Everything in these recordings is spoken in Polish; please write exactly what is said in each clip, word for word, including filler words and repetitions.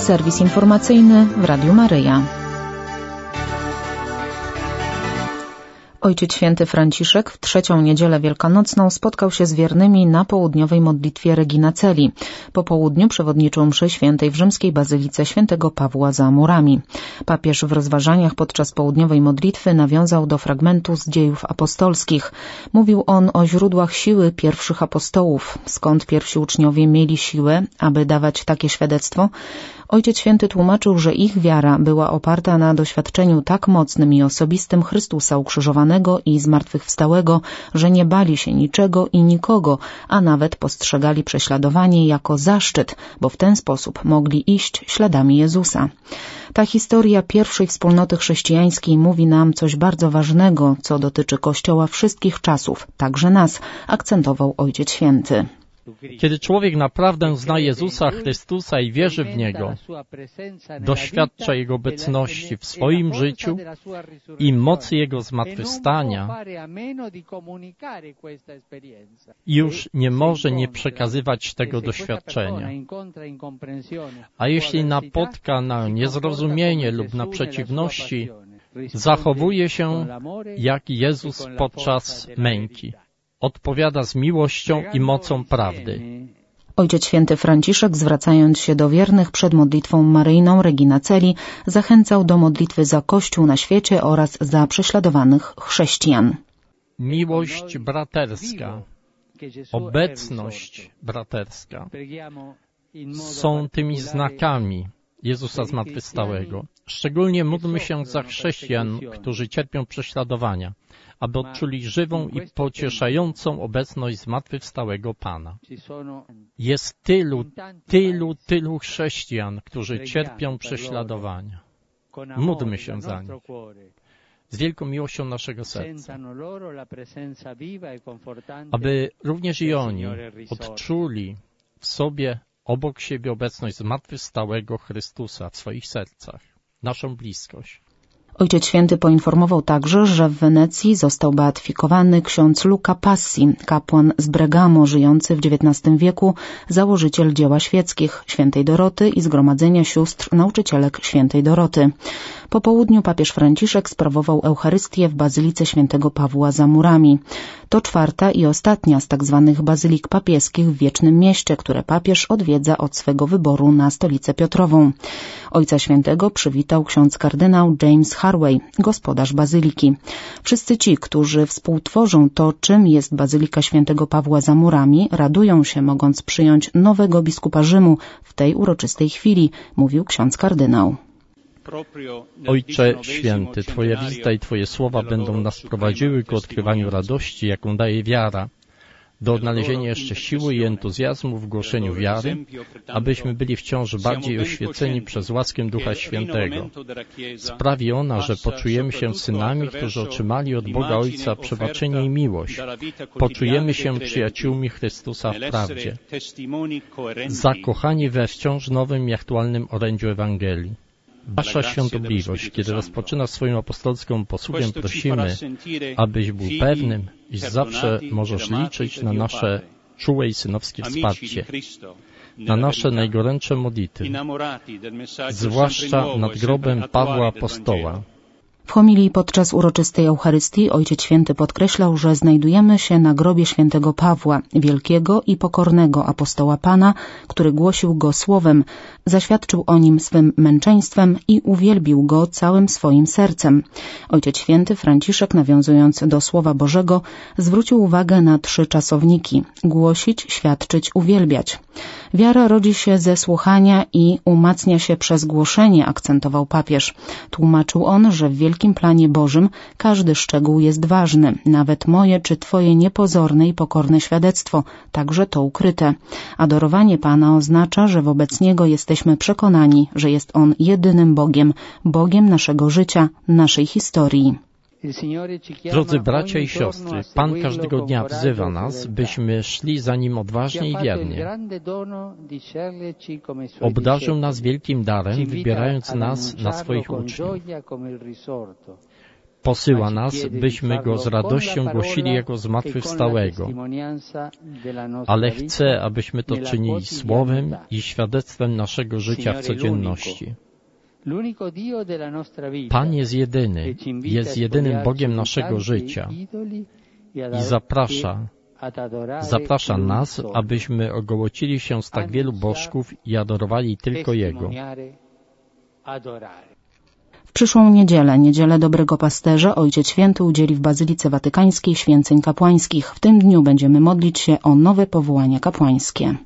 Serwis informacyjny w Radiu Maryja. Ojciec Święty Franciszek w trzecią niedzielę wielkanocną spotkał się z wiernymi na południowej modlitwie Regina Coeli. Po południu przewodniczył mszy świętej w rzymskiej bazylice świętego Pawła za murami. Papież w rozważaniach podczas południowej modlitwy nawiązał do fragmentu z Dziejów Apostolskich. Mówił on o źródłach siły pierwszych apostołów. Skąd pierwsi uczniowie mieli siłę, aby dawać takie świadectwo? Ojciec Święty tłumaczył, że ich wiara była oparta na doświadczeniu tak mocnym i osobistym Chrystusa ukrzyżowanego i zmartwychwstałego, że nie bali się niczego i nikogo, a nawet postrzegali prześladowanie jako zaszczyt, bo w ten sposób mogli iść śladami Jezusa. Ta historia pierwszej wspólnoty chrześcijańskiej mówi nam coś bardzo ważnego, co dotyczy Kościoła wszystkich czasów, także nas, akcentował Ojciec Święty. Kiedy człowiek naprawdę zna Jezusa Chrystusa i wierzy w Niego, doświadcza Jego obecności w swoim życiu i mocy Jego zmartwychwstania, już nie może nie przekazywać tego doświadczenia. A jeśli napotka na niezrozumienie lub na przeciwności, zachowuje się jak Jezus podczas męki. Odpowiada z miłością i mocą prawdy. Ojciec Święty Franciszek, zwracając się do wiernych przed modlitwą maryjną Regina Coeli, zachęcał do modlitwy za Kościół na świecie oraz za prześladowanych chrześcijan. Miłość braterska, obecność braterska są tymi znakami Jezusa Zmartwychwstałego. Szczególnie módlmy się za chrześcijan, którzy cierpią prześladowania, aby odczuli żywą i pocieszającą obecność zmartwychwstałego Pana. Jest tylu, tylu, tylu chrześcijan, którzy cierpią prześladowania. Módlmy się za nich z wielką miłością naszego serca, aby również i oni odczuli w sobie obok siebie obecność zmartwychwstałego Chrystusa w swoich sercach, naszą bliskość. Ojciec Święty poinformował także, że w Wenecji został beatyfikowany ksiądz Luca Passi, kapłan z Bregamo, żyjący w dziewiętnastym wieku, założyciel dzieła świeckich Świętej Doroty i Zgromadzenia Sióstr Nauczycielek Świętej Doroty. Po południu papież Franciszek sprawował Eucharystię w Bazylice Świętego Pawła za murami. To czwarta i ostatnia z tak zwanych bazylik papieskich w Wiecznym Mieście, które papież odwiedza od swego wyboru na Stolicę Piotrową. Ojca Świętego przywitał ksiądz kardynał James Harvey, gospodarz bazyliki. Wszyscy ci, którzy współtworzą to, czym jest Bazylika Świętego Pawła za murami, radują się, mogąc przyjąć nowego biskupa Rzymu w tej uroczystej chwili, mówił ksiądz kardynał. Ojcze Święty, Twoja wizyta i Twoje słowa będą nas prowadziły ku odkrywaniu radości, jaką daje wiara, do odnalezienia jeszcze siły i entuzjazmu w głoszeniu wiary, abyśmy byli wciąż bardziej oświeceni przez łaskę Ducha Świętego. Sprawi ona, że poczujemy się synami, którzy otrzymali od Boga Ojca przebaczenie i miłość. Poczujemy się przyjaciółmi Chrystusa w prawdzie, zakochani we wciąż nowym i aktualnym orędziu Ewangelii. Wasza świątobliwość, kiedy rozpoczyna swoją apostolską posługę, prosimy, abyś był pewnym, iż zawsze możesz liczyć na nasze czułe i synowskie wsparcie, na nasze najgorętsze modlitwy, zwłaszcza nad grobem Pawła Apostoła. W homilii podczas uroczystej Eucharystii Ojciec Święty podkreślał, że znajdujemy się na grobie świętego Pawła, wielkiego i pokornego apostoła Pana, który głosił go słowem, zaświadczył o nim swym męczeństwem i uwielbił go całym swoim sercem. Ojciec Święty Franciszek, nawiązując do Słowa Bożego, zwrócił uwagę na trzy czasowniki – głosić, świadczyć, uwielbiać. Wiara rodzi się ze słuchania i umacnia się przez głoszenie, akcentował papież. Tłumaczył on, że w wielkim planie Bożym każdy szczegół jest ważny, nawet moje czy Twoje niepozorne i pokorne świadectwo, także to ukryte. Adorowanie Pana oznacza, że wobec Niego jesteśmy przekonani, że jest On jedynym Bogiem, Bogiem naszego życia, naszej historii. Drodzy bracia i siostry, Pan każdego dnia wzywa nas, byśmy szli za Nim odważnie i wiernie. Obdarzył nas wielkim darem, wybierając nas na swoich uczniów. posyła nas, byśmy Go z radością głosili jako zmartwychwstałego, ale chce, abyśmy to czynili słowem i świadectwem naszego życia w codzienności. Pan jest jedyny, jest jedynym Bogiem naszego życia i zaprasza, zaprasza nas, abyśmy ogołocili się z tak wielu bożków i adorowali tylko Jego. W przyszłą niedzielę, niedzielę Dobrego Pasterza, Ojciec Święty udzieli w Bazylice Watykańskiej święceń kapłańskich. W tym dniu będziemy modlić się o nowe powołania kapłańskie.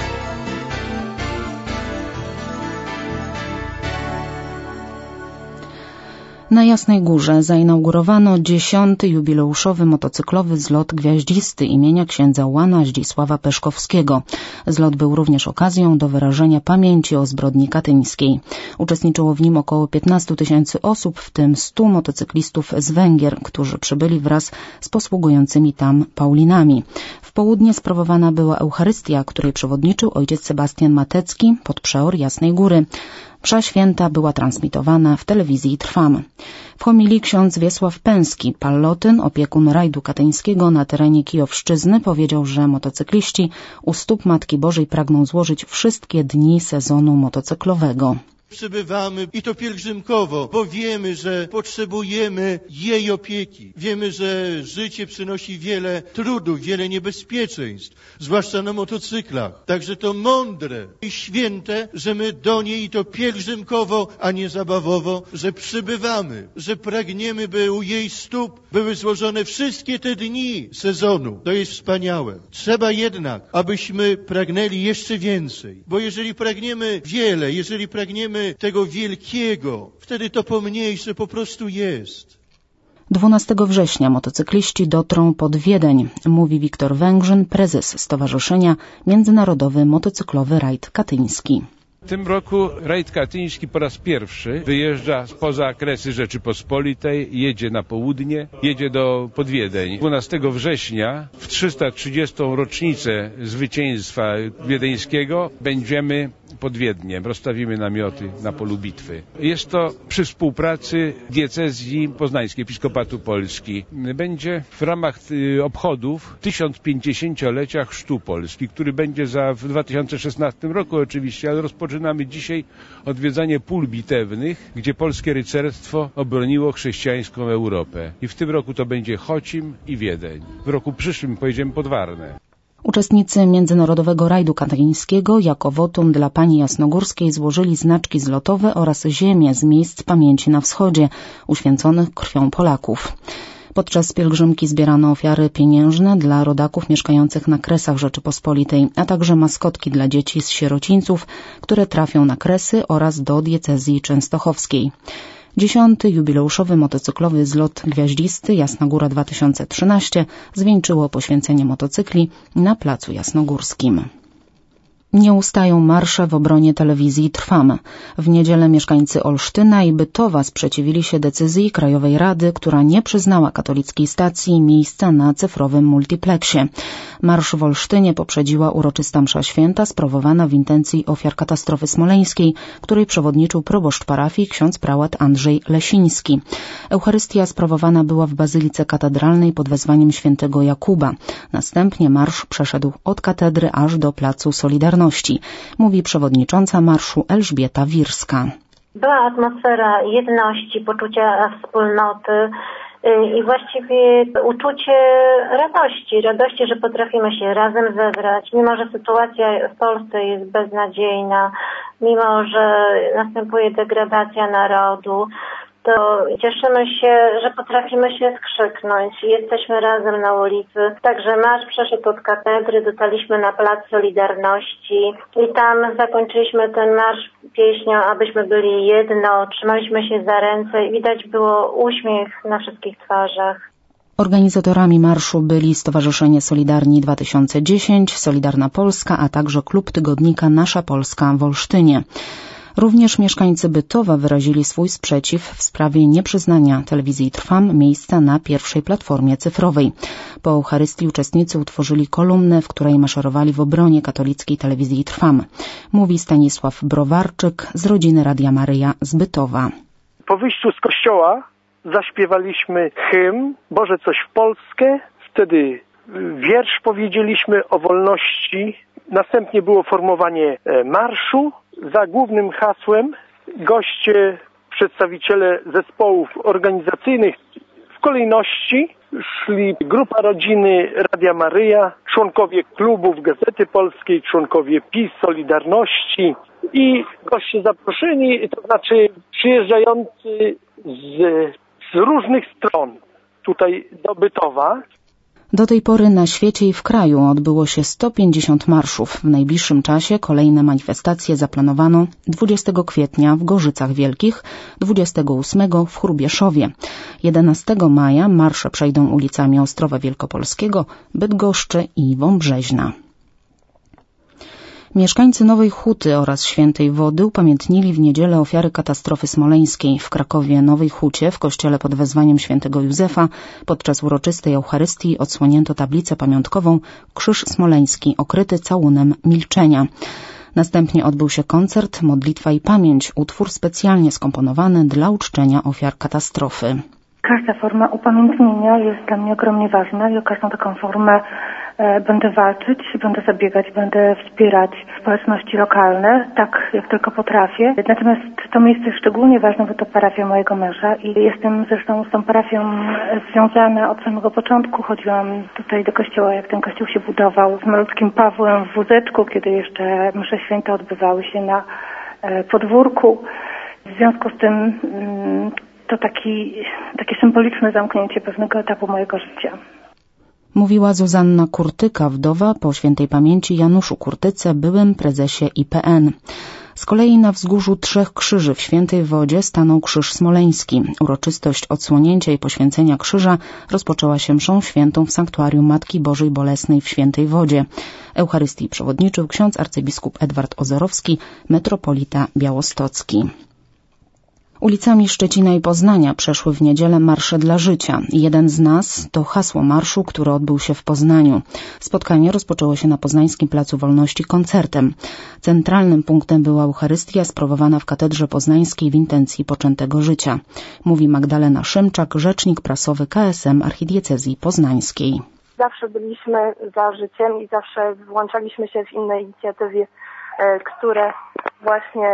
Na Jasnej Górze zainaugurowano dziesiąty jubileuszowy motocyklowy zlot gwiaździsty imienia księdza Łana Zdzisława Peszkowskiego. Zlot był również okazją do wyrażenia pamięci o zbrodni katyńskiej. Uczestniczyło w nim około piętnaście tysięcy osób, w tym stu motocyklistów z Węgier, którzy przybyli wraz z posługującymi tam Paulinami. W południe sprawowana była Eucharystia, której przewodniczył ojciec Sebastian Matecki, podprzeor Jasnej Góry. Msza święta była transmitowana w telewizji Trwam. W homilii ksiądz Wiesław Pęski, pallotyn, opiekun rajdu katyńskiego na terenie Kijowszczyzny, powiedział, że motocykliści u stóp Matki Bożej pragną złożyć wszystkie dni sezonu motocyklowego. Przybywamy i to pielgrzymkowo, bo wiemy, że potrzebujemy jej opieki. Wiemy, że życie przynosi wiele trudów, wiele niebezpieczeństw, zwłaszcza na motocyklach. Także to mądre i święte, że my do niej i to pielgrzymkowo, a nie zabawowo, że przybywamy, że pragniemy, by u jej stóp były złożone wszystkie te dni sezonu. To jest wspaniałe. Trzeba jednak, abyśmy pragnęli jeszcze więcej, bo jeżeli pragniemy wiele, jeżeli pragniemy tego wielkiego, wtedy to pomniejsze po prostu jest. dwunastego września motocykliści dotrą pod Wiedeń, mówi Wiktor Węgrzyn, prezes Stowarzyszenia Międzynarodowy Motocyklowy Rajd Katyński. W tym roku rajd katyński po raz pierwszy wyjeżdża spoza kresy Rzeczypospolitej, jedzie na południe, jedzie do pod Wiedeń. dwunastego września w trzysta trzydziestą rocznicę zwycięstwa wiedeńskiego będziemy pod Wiedniem, rozstawimy namioty na polu bitwy. Jest to przy współpracy diecezji poznańskiej, Episkopatu Polski. Będzie w ramach obchodów tysiąc pięćdziesięciolecia Chrztu Polski, który będzie za w dwa tysiące szesnastym roku oczywiście, ale rozpoczynamy dzisiaj odwiedzanie pól bitewnych, gdzie polskie rycerstwo obroniło chrześcijańską Europę. I w tym roku to będzie Chocim i Wiedeń. W roku przyszłym pojedziemy pod Warnę. Uczestnicy Międzynarodowego Rajdu Katyńskiego jako wotum dla Pani Jasnogórskiej złożyli znaczki zlotowe oraz ziemię z miejsc pamięci na wschodzie, uświęconych krwią Polaków. Podczas pielgrzymki zbierano ofiary pieniężne dla rodaków mieszkających na Kresach Rzeczypospolitej, a także maskotki dla dzieci z sierocińców, które trafią na Kresy oraz do diecezji częstochowskiej. Dziesiąty jubileuszowy motocyklowy zlot gwiaździsty Jasna Góra dwa tysiące trzynaście zwieńczyło poświęcenie motocykli na Placu Jasnogórskim. Nie ustają marsze w obronie telewizji Trwam. W niedzielę mieszkańcy Olsztyna i Bytowa sprzeciwili się decyzji Krajowej Rady, która nie przyznała katolickiej stacji miejsca na cyfrowym multipleksie. Marsz w Olsztynie poprzedziła uroczysta msza święta sprawowana w intencji ofiar katastrofy smoleńskiej, której przewodniczył proboszcz parafii ksiądz prałat Andrzej Lesiński. Eucharystia sprawowana była w Bazylice Katedralnej pod wezwaniem świętego Jakuba. Następnie marsz przeszedł od katedry aż do Placu Solidarności. Mówi przewodnicząca marszu Elżbieta Wirska. Była atmosfera jedności, poczucia wspólnoty i właściwie uczucie radości, radości, że potrafimy się razem zebrać, mimo że sytuacja w Polsce jest beznadziejna, mimo że następuje degradacja narodu, to cieszymy się, że potrafimy się skrzyknąć. Jesteśmy razem na ulicy. Także marsz przeszedł od katedry, dotarliśmy na Plac Solidarności i tam zakończyliśmy ten marsz pieśnią, abyśmy byli jedno, trzymaliśmy się za ręce i widać było uśmiech na wszystkich twarzach. Organizatorami marszu byli Stowarzyszenie Solidarni dwa tysiące dziesięć, Solidarna Polska, a także klub tygodnika Nasza Polska w Olsztynie. Również mieszkańcy Bytowa wyrazili swój sprzeciw w sprawie nieprzyznania telewizji Trwam miejsca na pierwszej platformie cyfrowej. Po Eucharystii uczestnicy utworzyli kolumnę, w której maszerowali w obronie katolickiej telewizji Trwam. Mówi Stanisław Browarczyk z rodziny Radia Maryja z Bytowa. Po wyjściu z kościoła zaśpiewaliśmy hymn Boże coś w Polskę, wtedy wiersz powiedzieliśmy o wolności, następnie było formowanie marszu za głównym hasłem goście, przedstawiciele zespołów organizacyjnych. W kolejności szli grupa rodziny Radia Maryja, członkowie klubów Gazety Polskiej, członkowie PiS, Solidarności i goście zaproszeni, to znaczy przyjeżdżający z, z różnych stron tutaj do Bytowa. Do tej pory na świecie i w kraju odbyło się sto pięćdziesiąt marszów. W najbliższym czasie kolejne manifestacje zaplanowano dwudziestego kwietnia w Gorzycach Wielkich, dwudziestego ósmego w Hrubieszowie. jedenastego maja marsze przejdą ulicami Ostrowa Wielkopolskiego, Bydgoszczy i Wąbrzeźna. Mieszkańcy Nowej Huty oraz Świętej Wody upamiętnili w niedzielę ofiary katastrofy smoleńskiej. W Krakowie Nowej Hucie w kościele pod wezwaniem świętego Józefa podczas uroczystej Eucharystii odsłonięto tablicę pamiątkową Krzyż Smoleński okryty całunem milczenia. Następnie odbył się koncert Modlitwa i Pamięć, utwór specjalnie skomponowany dla uczczenia ofiar katastrofy. Każda forma upamiętnienia jest dla mnie ogromnie ważna i o każdą taką formę e, będę walczyć, będę zabiegać, będę wspierać społeczności lokalne, tak jak tylko potrafię. Natomiast to miejsce jest szczególnie ważne, bo to parafia mojego męża i jestem zresztą z tą parafią związana od samego początku. Chodziłam tutaj do kościoła, jak ten kościół się budował, z malutkim Pawłem w wózeczku, kiedy jeszcze msze święte odbywały się na e, podwórku. W związku z tym mm, to taki, takie symboliczne zamknięcie pewnego etapu mojego życia. Mówiła Zuzanna Kurtyka, wdowa po świętej pamięci Januszu Kurtyce, byłym prezesie I P N. Z kolei na wzgórzu Trzech Krzyży w Świętej Wodzie stanął Krzyż Smoleński. Uroczystość odsłonięcia i poświęcenia krzyża rozpoczęła się mszą świętą w sanktuarium Matki Bożej Bolesnej w Świętej Wodzie. Eucharystii przewodniczył ksiądz arcybiskup Edward Ozorowski, metropolita białostocki. Ulicami Szczecina i Poznania przeszły w niedzielę marsze dla życia. Jeden z nas to hasło marszu, który odbył się w Poznaniu. Spotkanie rozpoczęło się na Poznańskim Placu Wolności koncertem. Centralnym punktem była Eucharystia sprawowana w Katedrze Poznańskiej w intencji poczętego życia. Mówi Magdalena Szymczak, rzecznik prasowy K S M Archidiecezji Poznańskiej. Zawsze byliśmy za życiem i zawsze włączaliśmy się w inne inicjatywy, które właśnie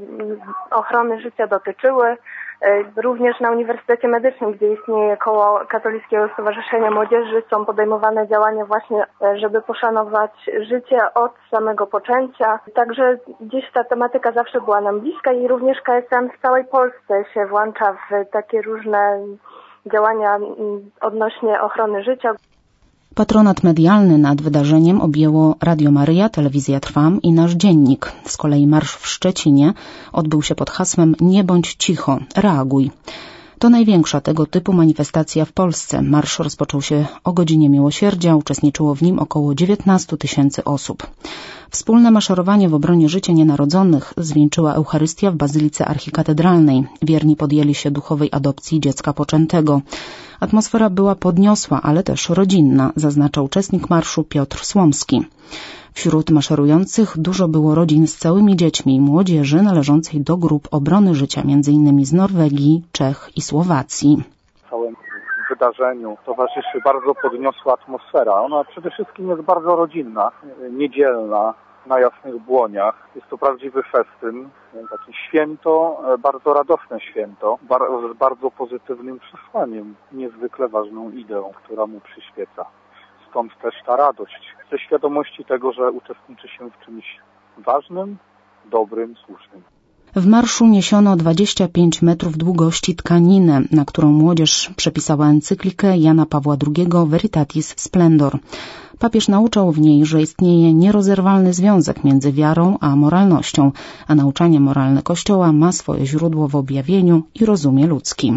ochrony życia dotyczyły. Również na Uniwersytecie Medycznym, gdzie istnieje koło Katolickiego Stowarzyszenia Młodzieży, są podejmowane działania właśnie, żeby poszanować życie od samego poczęcia. Także gdzieś ta tematyka zawsze była nam bliska i również K S M w całej Polsce się włącza w takie różne działania odnośnie ochrony życia. Patronat medialny nad wydarzeniem objęło Radio Maryja, Telewizja Trwam i Nasz Dziennik. Z kolei marsz w Szczecinie odbył się pod hasłem Nie bądź cicho, reaguj. To największa tego typu manifestacja w Polsce. Marsz rozpoczął się o godzinie miłosierdzia, uczestniczyło w nim około dziewiętnaście tysięcy osób. Wspólne maszerowanie w obronie życia nienarodzonych zwieńczyła Eucharystia w Bazylice Archikatedralnej. Wierni podjęli się duchowej adopcji dziecka poczętego. Atmosfera była podniosła, ale też rodzinna, zaznacza uczestnik marszu Piotr Słomski. Wśród maszerujących dużo było rodzin z całymi dziećmi i młodzieży należącej do grup obrony życia, między innymi z Norwegii, Czech i Słowacji. Całemu wydarzeniu towarzyszy bardzo podniosła atmosfera. Ona przede wszystkim jest bardzo rodzinna, niedzielna, na jasnych błoniach. Jest to prawdziwy festyn, takie święto, bardzo radosne święto, z bardzo pozytywnym przesłaniem, niezwykle ważną ideą, która mu przyświeca. Stąd też ta radość, ze świadomości tego, że uczestniczy się w czymś ważnym, dobrym, słusznym. W marszu niesiono dwadzieścia pięć metrów długości tkaninę, na którą młodzież przepisała encyklikę Jana Pawła drugiego Veritatis Splendor. Papież nauczał w niej, że istnieje nierozerwalny związek między wiarą a moralnością, a nauczanie moralne Kościoła ma swoje źródło w objawieniu i rozumie ludzkim.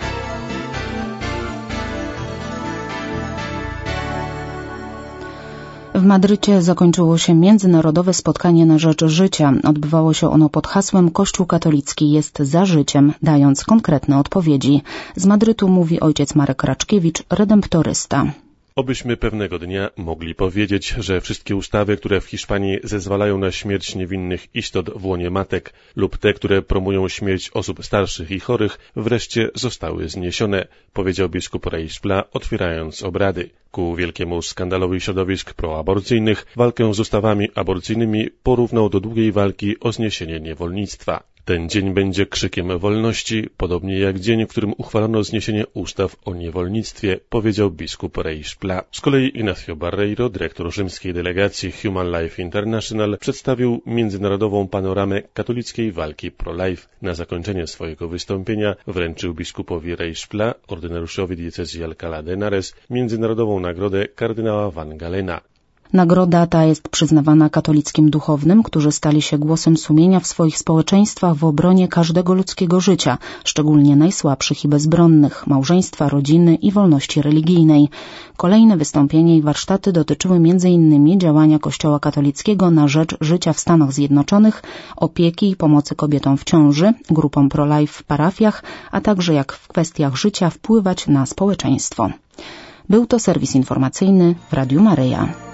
W Madrycie zakończyło się międzynarodowe spotkanie na rzecz życia. Odbywało się ono pod hasłem Kościół katolicki jest za życiem, dając konkretne odpowiedzi. Z Madrytu mówi ojciec Marek Raczkiewicz, redemptorysta. Obyśmy pewnego dnia mogli powiedzieć, że wszystkie ustawy, które w Hiszpanii zezwalają na śmierć niewinnych istot w łonie matek lub te, które promują śmierć osób starszych i chorych, wreszcie zostały zniesione, powiedział biskup Rey Szpla, otwierając obrady. Ku wielkiemu skandalowi środowisk proaborcyjnych walkę z ustawami aborcyjnymi porównał do długiej walki o zniesienie niewolnictwa. Ten dzień będzie krzykiem wolności, podobnie jak dzień, w którym uchwalono zniesienie ustaw o niewolnictwie, powiedział biskup Rey Szpla. Z kolei Ignacio Barreiro, dyrektor rzymskiej delegacji Human Life International, przedstawił międzynarodową panoramę katolickiej walki pro-life. Na zakończenie swojego wystąpienia wręczył biskupowi Rey Szpla, ordynariuszowi diecezji Alcalá de Henares, międzynarodową nagrodę kardynała Van Galena. Nagroda ta jest przyznawana katolickim duchownym, którzy stali się głosem sumienia w swoich społeczeństwach w obronie każdego ludzkiego życia, szczególnie najsłabszych i bezbronnych, małżeństwa, rodziny i wolności religijnej. Kolejne wystąpienia i warsztaty dotyczyły między innymi działania Kościoła katolickiego na rzecz życia w Stanach Zjednoczonych, opieki i pomocy kobietom w ciąży, grupom pro-life w parafiach, a także jak w kwestiach życia wpływać na społeczeństwo. Był to serwis informacyjny w Radiu Maryja.